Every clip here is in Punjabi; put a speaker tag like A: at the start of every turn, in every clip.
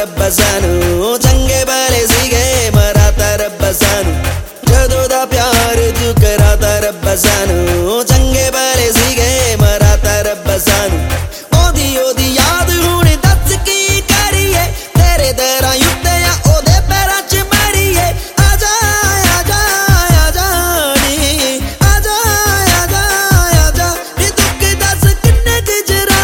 A: ਰੱਬਾ ਸਾਨੂੰ ਚੰਗੇ ਭਲੇ ਸੀਗੇ ਮਰਾਤਾ ਰੱਬਾ ਸਾਨੂੰ ਜਦੋਂ ਦਾ ਪਿਆਰ ਤੂੰ ਕਰਾਤਾ ਰੱਬਾ ਸਾਨੂੰ ਚੰਗੇ ਭਲੇ ਸੀਗੇ ਮਰਾਤਾ ਰੱਬਾ ਸਾਨੂੰ ਉਹਦੀ ਯਾਦ ਹੁਣ ਦੱਸ ਕੀ ਕਰੀਏ ਤੇਰੇ ਦਰਾਂ ਉੱਤੇ ਆ ਉਹਦੇ ਪੈਰਾਂ 'ਚ ਮਰੀਏ ਆਜਾ ਆਜਾ ਆਜਾ ਨੀ ਆਜਾ ਆਜਾ ਆਜਾ ਨੀ ਦੁੱਖ ਦੱਸ ਕਿੰਨੇ ਕੁ ਜਰਾ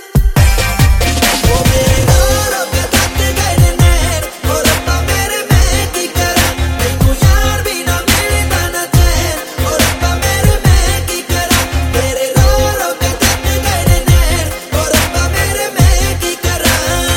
A: ਉਹ ਮੇਰਾ ਰੱਬ ਤੱਕ ਗਏ ਨੇ ਉਹ ਰੱਬਾ ਮੇਰੇ ਮੈਂ ਕੀ ਕਰਾਂ ਤੈਨੂੰ ਯਾਰ ਵੀ ਨਾ ਮਿਲਦਾ ਨਾ ਚੈਨ ਉਹ ਰੱਬਾ ਮੇਰੇ ਮੈਂ ਕੀ ਕਰਾਂ ਤੇਰੇ ਰੱਬ ਤੱਕ ਗਏ ਨੇ ਉਹ ਰੱਬਾ ਮੇਰੇ ਮੈਂ ਕੀ ਕਰਾਂ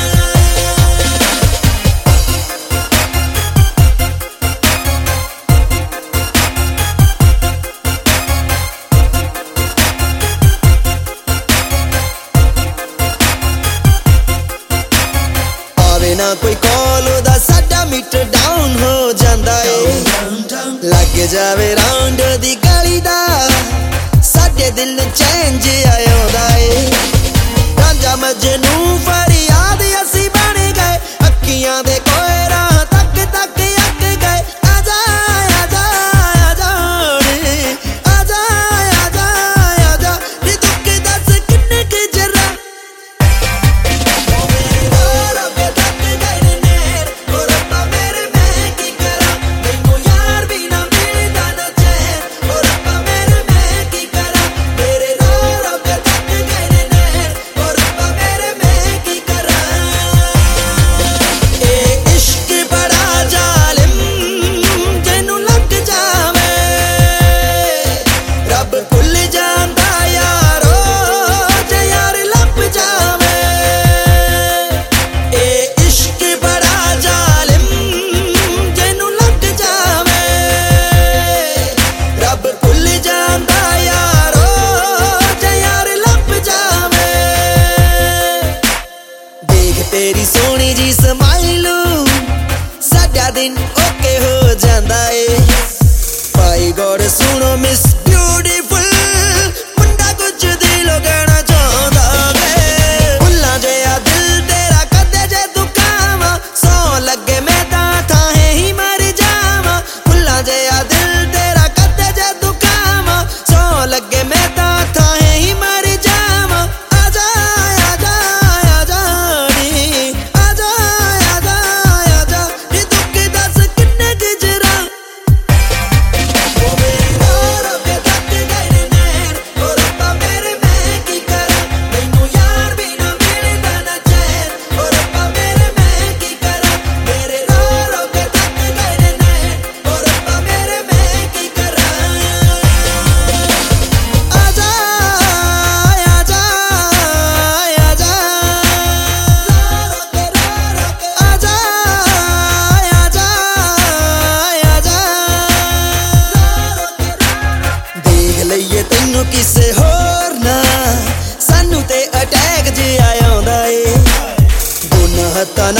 A: ਆਵੇ ਨਾ ਕੋਈ ਕਾਲ ਉਹਦਾ ਸਾਡਾ ਮੀਟਰ ਡਾਊਨ ਹੋ ਜਾਂਦਾ ਏ ਲੱਗ ਜਾਵੇ ਰਾਉਂਡ ਦੀ ਗਲੀ ਦਾ ਸਾਡੇ ਦਿਲ ਨੂੰ ਚੈਨ ਜਿਹਾ ਆਉਂਦਾ ਏ ਰਾਂਝਾ ਮਜਨੂ ਫਰਿਆਦ ਅਸੀਂ ਬਣ ਗਏ ਅੱਖੀਆਂ ਦੇ ਕੋਇਰਾਂ ਤੱਕ ਤੱਕ ਅੱਕ ਗਏ ਆਜਾ ਆਜਾ ਆਜਾ ਨੀ ਆਜਾ ਆਜਾ ਆਜਾ ਨੀ ਦੁੱਖ ਦੱਸ ਕਿੰਨੇ ਕੁ ਜਰਾ ਉਹ ਮੇਰਾ ਰੱਬ ਤੱਕ ਗਏ ਨੇ ਉਹ ਰੱਬਾ ਮੇਰੇ ਮੈਂ ਕੀ ਕਰਾਂ ਤੈਨੂੰ ਯਾਰ ਵੀ ਨਾ ਮਿਲਦਾ ਨਾ ਚੈਨ ਉਹ ਰੱਬਾ ਮੇਰੇ ਮੈਂ ਕੀ ਕਰਾਂ ਤੇਰੇ ਰੱਬ ਤੱਕ ਗਏ ਨੇ ਉਹ ਰੱਬਾ ਮੇਰੇ ਮੈਂ ਕੀ ਕਰਾਂ ਇਹ ਇਸ਼ਕ ਬੜਾ ਜ਼ਾਲਿਮ ਜਿਹਨੂੰ ਲੱਗ ਜਾਵੇ ਰੱਬ ਭੁੱਲ ਜਾਂਦਾ ਯਾਰੋ ਜੇ ਯਾਰ ਲੱਭ ਜਾਵੇ ਇਹ ਇਸ਼ਕ ਬੜਾ ਜ਼ਾਲਿਮ ਜਿਹਨੂੰ ਲੱਗ ਜਾਵੇ ਰੱਬ ਭੁੱਲ ਜਾਂਦਾ ਯਾਰੋ ਜੇ ਯਾਰ ਲੱਭ ਜਾਵੇ ਦੇਖ ਤੇਰੀ ਸੋਹਣੀ ਜੀ ਸਮਾਈਲੂ ਸਾਡਾ ਦਿਨ ਓਕੇ ਹੋ ਜਾਂਦਾ ਏ ਭਾਈ ਗੋਡ ਸੁਣੋ ਮਿਸ ਬਿਊਟੀਫੁਲ ਮੁੰਡਾ ਕੁਝ ਦਿਲੋਂ ਕਹਿਣਾ ਚਾਹੁੰਦਾ ਵੇ ਭੁੱਲਾਂ ਜਿਹਾ ਦਿਲ ਤੇਰਾ ਕਦੇ ਜੇ ਦੁਕਾਵਾਂ ਸੌ ਲੱਗੇ ਮੈਂ ਤਾਂ ਥਾਂ ਹੀ ਮਰ ਜਾਵਾਂ ਭੁੱਲਾਂ ਜਿਹਾ ਦਿਲ ਤੇਰਾ ਕਦੇ ਜੇ ਦੁਕਾਵਾਂ ਸੌ ਲੱਗੇ ਮੈਂ ਤਾਂ ਥਾਂ ਹੀ ਮਰ ਜਾਵਾਂ ਆਜਾ ਆਜਾ ਆਜਾ ਨੀ ਆਜਾ ਆਜਾ ਆਜਾ ਨੀ ਦੁੱਖ ਦੱਸ ਕਿੰਨੇ ਕੁ ਜਰਾ ਉਹ ਮੇਰਾ ਰੱਬ ਤੱਕ ਗਏ ਨੇ ਉਹ ਰੱਬਾ ਮੇਰੇ ਮੈਂ ਕੀ ਕਰਾਂ ਤੈਨੂੰ ਯਾਰ ਵੀ ਨਾ ਮਿਲਦਾ ਨਾ ਚੈਨ ਉਹ ਰੱਬਾ ਮੇਰੇ ਮੈਂ ਕੀ ਕਰਾਂ ਮੇਰੇ ਰੱਬ ਤੱਕ ਗਏ ਨੇ ਉਹ ਰੱਬਾ ਮੇਰੇ ਮੈਂ ਕੀ ਕਰਾਂ ਆਜਾ ਆਜਾ ਆਜਾ ਆਜਾ ਆਜਾ ਦੇਖ ਲਈਏ ਤੈਨੂੰ ਕਿਸੇ ਹੋਰ ਨਾ ਸਾਨੂੰ ਤੇ ਅਟੈਕ ਜਿਹਾ ਆਉਂਦਾ ਏ ਦੋਨਾਂ ਹੱਥਾਂ